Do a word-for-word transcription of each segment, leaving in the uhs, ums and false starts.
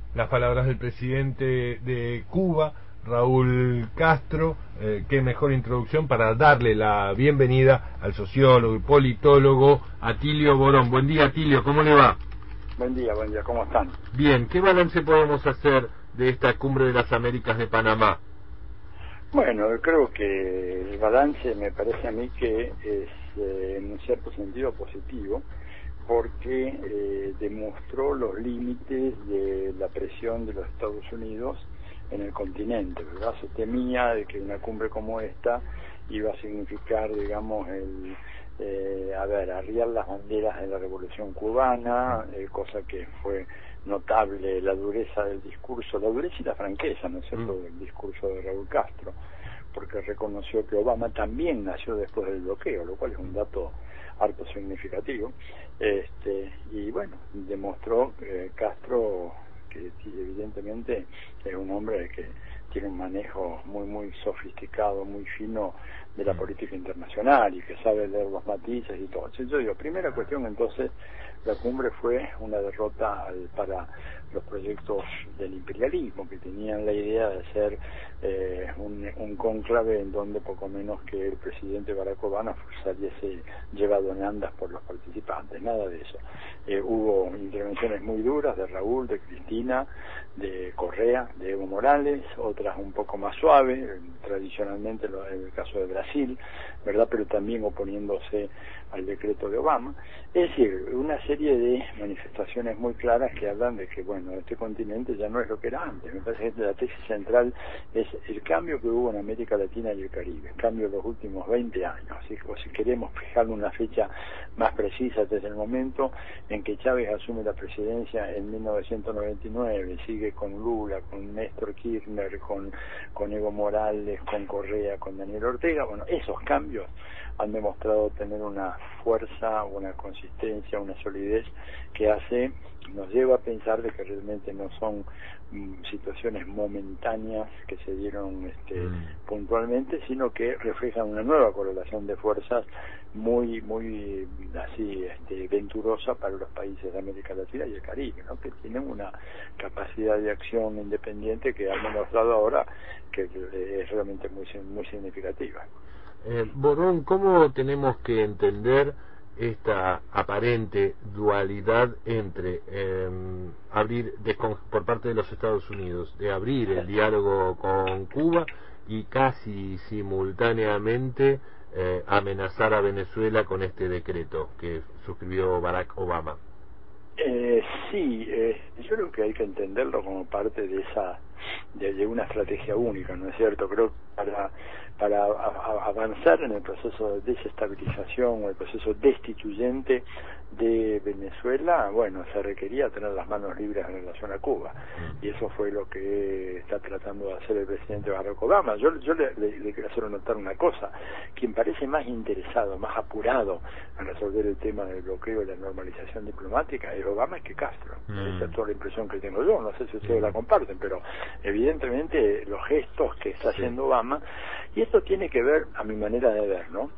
las palabras del presidente de Cuba, Raúl Castro. Eh, qué mejor introducción para darle la bienvenida al sociólogo y politólogo Atilio Borón. Buen día, Atilio, ¿cómo le va? Buen día, buen día, ¿cómo están? Bien, ¿qué balance podemos hacer de esta Cumbre de las Américas de Panamá? Bueno, creo que el balance me parece a mí que es eh, en un cierto sentido positivo, porque eh, demostró los límites de la presión de los Estados Unidos en el continente, ¿verdad? Se temía de que una cumbre como esta iba a significar, digamos, el eh, a ver, arriar las banderas de la Revolución Cubana, eh, cosa que fue notable la dureza del discurso, la dureza y la franqueza, ¿no es cierto?, mm. del discurso de Raúl Castro, porque reconoció que Obama también nació después del bloqueo, lo cual es un dato harto significativo, este y bueno, demostró eh, Castro que evidentemente es un hombre que tiene un manejo muy muy sofisticado, muy fino de la política internacional y que sabe leer los matices y todo. Entonces, yo digo, primera cuestión, entonces, la cumbre fue una derrota al, para los proyectos del imperialismo, que tenían la idea de ser eh, un, un cónclave en donde poco menos que el presidente Barack Obama saliese llevado en andas por los participantes, nada de eso. Eh, hubo intervenciones muy duras de Raúl, de Cristina, de Correa, de Evo Morales, otras un poco más suaves, tradicionalmente en el caso de Brasil, ¿verdad?, pero también oponiéndose al decreto de Obama. Es decir, una serie de manifestaciones muy claras que hablan de que, bueno, este continente ya no es lo que era antes. Me parece que la tesis central es el cambio que hubo en América Latina y el Caribe, el cambio de los últimos veinte años. Así que, si queremos fijar una fecha más precisa, desde el momento en que Chávez asume la presidencia en mil novecientos noventa y nueve, sigue con Lula, con Néstor Kirchner, con, con Evo Morales, con Correa, con Daniel Ortega, bueno, esos cambios han demostrado tener una fuerza, una consistencia, una solidez que hace, nos lleva a pensar de que realmente no son mm, situaciones momentáneas que se dieron este, mm. puntualmente, sino que reflejan una nueva correlación de fuerzas muy, muy así este, venturosa para los países de América Latina y el Caribe, ¿no?, que tienen una capacidad de acción independiente que han demostrado ahora que es realmente muy, muy significativa. Eh, Borón, ¿cómo tenemos que entender esta aparente dualidad entre eh, abrir de, por parte de los Estados Unidos, de abrir el diálogo con Cuba y casi simultáneamente eh, amenazar a Venezuela con este decreto que suscribió Barack Obama? Eh, sí, eh, yo creo que hay que entenderlo como parte de esa de, de una estrategia única, ¿no es cierto? Creo que para para a, a avanzar en el proceso de desestabilización o el proceso destituyente de Venezuela, bueno, se requería tener las manos libres en relación a Cuba, y eso fue lo que está tratando de hacer el presidente Barack Obama. Yo, yo le, le, le quiero hacer notar una cosa: quien parece más interesado, más apurado en resolver el tema del bloqueo y la normalización diplomática es Obama que Castro. Mm. Esa es toda la impresión que tengo yo, no sé si ustedes mm. la comparten, pero evidentemente los gestos que está haciendo sí. Obama, y esto tiene que ver, a mi manera de ver, ¿no?,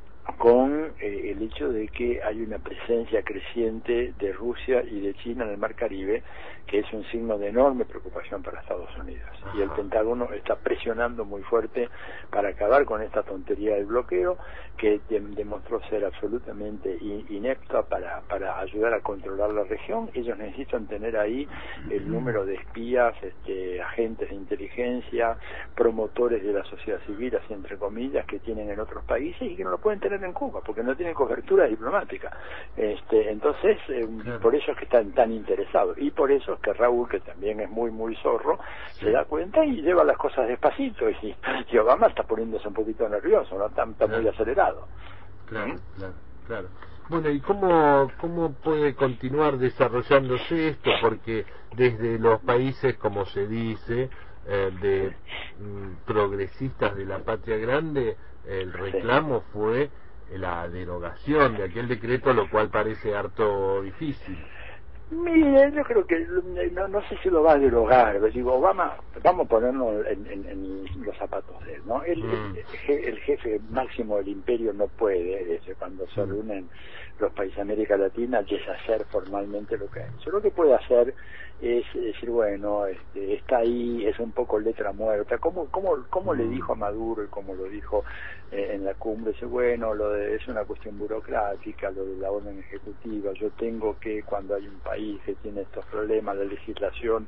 con eh, el hecho de que hay una presencia creciente de Rusia y de China en el Mar Caribe, que es un signo de enorme preocupación para Estados Unidos. Ajá. Y el Pentágono está presionando muy fuerte para acabar con esta tontería del bloqueo, que de demostró ser absolutamente in inepta para, para ayudar a controlar la región. Ellos necesitan tener ahí el número de espías, este, agentes de inteligencia, promotores de la sociedad civil, así entre comillas, que tienen en otros países y que no lo pueden tener en Cuba, porque no tienen cobertura diplomática. Este, entonces, eh, claro. por eso es que están tan interesados, y por eso es que Raúl, que también es muy, muy zorro, sí. se da cuenta y lleva las cosas despacito, y, y Obama está poniéndose un poquito nervioso, no está, está claro. muy acelerado. Claro, ¿Mm? claro, claro. Bueno, ¿y cómo, cómo puede continuar desarrollándose esto? Porque desde los países, como se dice, eh, de mm, progresistas de la patria grande, el reclamo sí. fue la derogación de aquel decreto, lo cual parece harto difícil. Mire, yo creo que no, no sé si lo va a derogar, pero digo, Obama, vamos a ponernos en, en, en los zapatos de él, ¿no? Él, mm. el, el jefe máximo del imperio no puede, desde cuando se reúnen los países de América Latina, deshacer formalmente lo que ha hecho. Lo que puede hacer es decir, bueno, este, está ahí, es un poco letra muerta, como como como le dijo a Maduro y como lo dijo eh, en la cumbre, dice, bueno, lo de, es una cuestión burocrática, lo de la orden ejecutiva, yo tengo que, cuando hay un país que tiene estos problemas, la legislación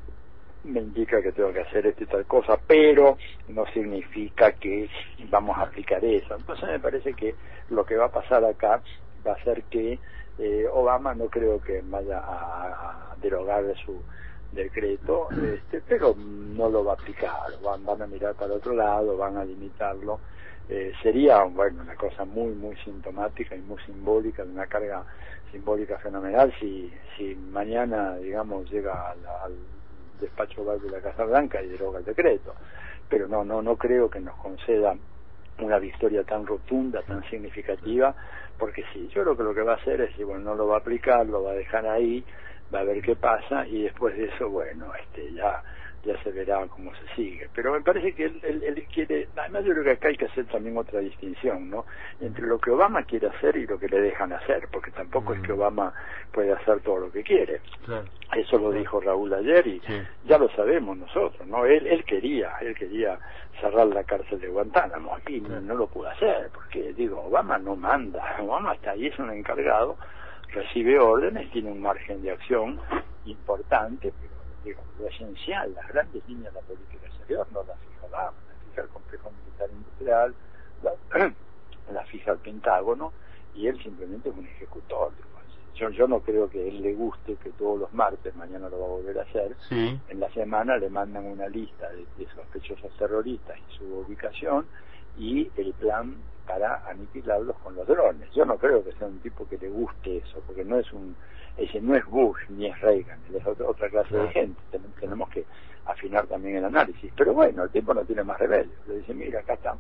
me indica que tengo que hacer esto y tal cosa, pero no significa que vamos a aplicar eso. Entonces me parece que lo que va a pasar acá va a ser que eh, Obama no creo que vaya a, a derogar su decreto, este, pero no lo va a aplicar, van, van a mirar para otro lado, van a limitarlo. Eh, sería, bueno, una cosa muy, muy sintomática y muy simbólica, de una carga simbólica fenomenal si, si mañana, digamos, llega al, al despacho de la Casa Blanca y deroga el decreto, pero no, no, no creo que nos conceda una victoria tan rotunda, tan significativa, porque sí, yo creo que lo que va a hacer es, bueno, no lo va a aplicar, lo va a dejar ahí, va a ver qué pasa y después de eso, bueno, este, ya ya se verá cómo se sigue. Pero me parece que él, él, él quiere, además yo creo que acá hay que hacer también otra distinción, ¿no? Entre lo que Obama quiere hacer y lo que le dejan hacer, porque tampoco mm. es que Obama puede hacer todo lo que quiere. Claro. Eso lo claro. dijo Raúl ayer y sí. ya lo sabemos nosotros, ¿no? Él, él quería, él quería cerrar la cárcel de Guantánamo y claro. no lo pudo hacer, porque digo, Obama no manda, Obama está ahí, es un encargado, recibe órdenes, tiene un margen de acción importante, pero digo, lo esencial, las grandes líneas de la política exterior no las fija Obama, las fija el complejo militar industrial, la, la fija el Pentágono, y él simplemente es un ejecutor. Yo, yo no creo que a él le guste que todos los martes, mañana lo va a volver a hacer, sí. en la semana le mandan una lista de, de sospechosos terroristas y su ubicación y el plan para aniquilarlos con los drones. Yo no creo que sea un tipo que le guste eso, porque no es un ese no es Bush ni es Reagan, él es otra, otra clase claro. de gente. Ten, tenemos que afinar también el análisis, pero bueno, el tiempo no tiene más remedio. Le dice, mira, acá están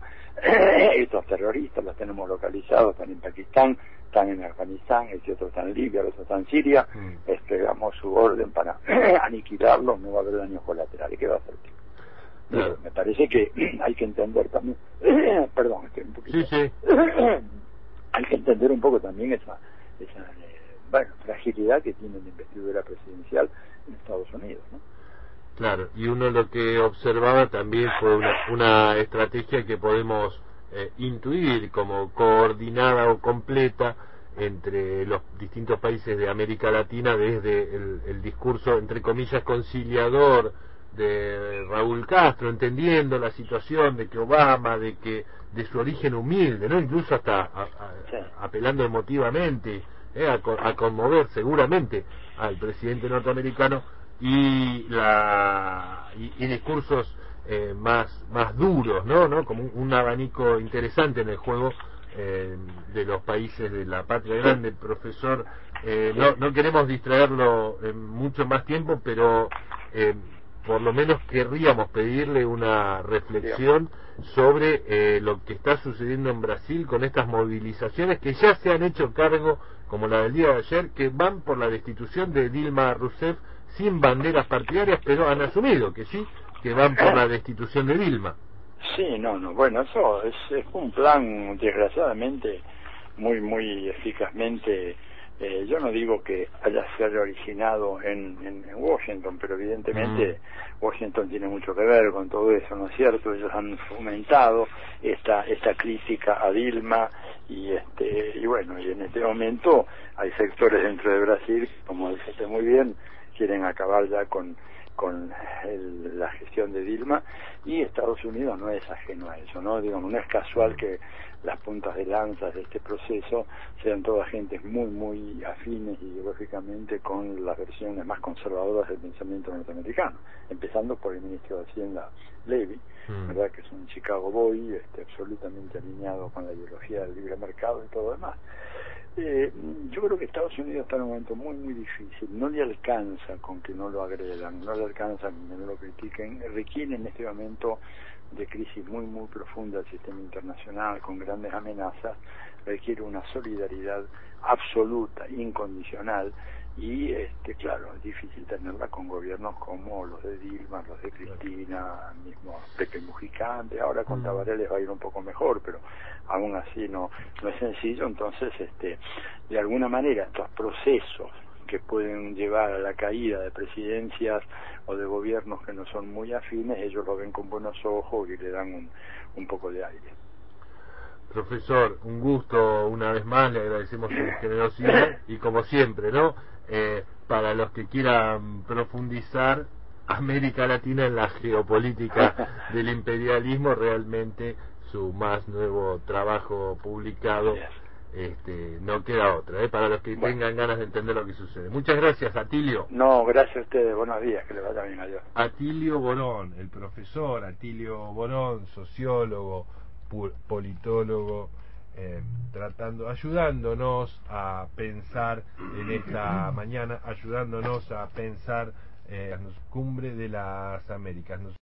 estos terroristas, los tenemos localizados, están en Pakistán, están en Afganistán, este otro está en Libia, el otro está en Siria, mm. esperamos su orden para aniquilarlos, no va a haber daños colaterales. ¿Qué va a hacer? Claro. Me parece que hay que entender también, perdón, estoy un poquito, sí, sí. hay que entender un poco también esa, esa eh, bueno, fragilidad que tiene la investidura presidencial en Estados Unidos, ¿no? Claro, y uno lo que observaba también fue una, una estrategia que podemos eh, intuir como coordinada o completa entre los distintos países de América Latina, desde el, el discurso, entre comillas, conciliador de Raúl Castro, entendiendo la situación de que Obama, de que de su origen humilde, no incluso hasta a, a, sí. apelando emotivamente eh, a, a conmover seguramente al presidente norteamericano, y la y, y discursos eh, más más duros, no no como un, un abanico interesante en el juego eh, de los países de la patria grande. Profesor, eh, no no queremos distraerlo eh, mucho más tiempo, pero eh, por lo menos querríamos pedirle una reflexión sobre eh, lo que está sucediendo en Brasil con estas movilizaciones que ya se han hecho cargo, como la del día de ayer, que van por la destitución de Dilma Rousseff sin banderas partidarias, pero han asumido que sí, que van por la destitución de Dilma. Sí, no, no, bueno, eso es, es un plan, desgraciadamente, muy, muy eficazmente. Eh, yo no digo que haya sido originado en, en, en Washington, pero evidentemente mm. Washington tiene mucho que ver con todo eso, ¿no es cierto? Ellos han fomentado esta esta crítica a Dilma y este y bueno, y en este momento hay sectores dentro de Brasil, como dijiste muy bien, quieren acabar ya con con el, la gestión de Dilma, y Estados Unidos no es ajeno a eso, ¿no? Digamos, no es casual que las puntas de lanza de este proceso sean todas gentes muy, muy afines ideológicamente con las versiones más conservadoras del pensamiento norteamericano, empezando por el ministro de Hacienda, Levy, mm. ¿verdad? Que es un Chicago boy, este, absolutamente alineado con la ideología del libre mercado y todo lo demás. Eh, yo creo que Estados Unidos está en un momento muy muy difícil, no le alcanza con que no lo agredan, no le alcanza con que no lo critiquen, requiere en este momento de crisis muy muy profunda del sistema internacional, con grandes amenazas, requiere una solidaridad absoluta, incondicional, y este claro, es difícil tenerla con gobiernos como los de Dilma, los de Cristina, mismo Pepe Mujica, ahora con Tabaré les va a ir un poco mejor, pero aún así no no es sencillo. Entonces este de alguna manera estos procesos que pueden llevar a la caída de presidencias o de gobiernos que no son muy afines, ellos lo ven con buenos ojos y le dan un, un poco de aire. Profesor, un gusto una vez más, le agradecemos su generosidad y como siempre, ¿no? Eh, para los que quieran profundizar, América Latina en la geopolítica del imperialismo, realmente su más nuevo trabajo publicado, este, no queda otra, ¿eh? Para los que bueno. tengan ganas de entender lo que sucede. Muchas gracias, Atilio. No, gracias a ustedes, buenos días, que les vaya bien, adiós. Atilio Borón, el profesor Atilio Borón, sociólogo, politólogo, eh, tratando, ayudándonos a pensar en esta mañana, ayudándonos a pensar eh, la cumbre de las Américas.